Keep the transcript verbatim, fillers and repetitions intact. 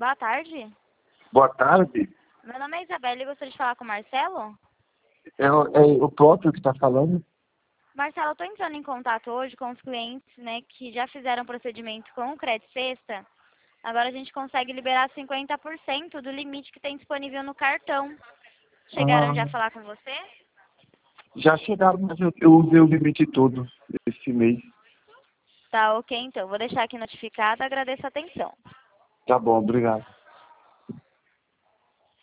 Boa tarde. Boa tarde. Meu nome é Isabela e gostaria de falar com o Marcelo. É, o- é o próprio que está falando? Marcelo, eu estou entrando em contato hoje com os clientes, né, que já fizeram procedimento com o Credit Sexta. Agora a gente consegue liberar cinquenta por cento do limite que tem disponível no cartão. Chegaram já a Ah, falar com você? já chegaram, mas eu, eu usei o limite todo esse mês. Tá, ok, então. Vou deixar aqui notificado. Agradeço a atenção. Tá bom, obrigado.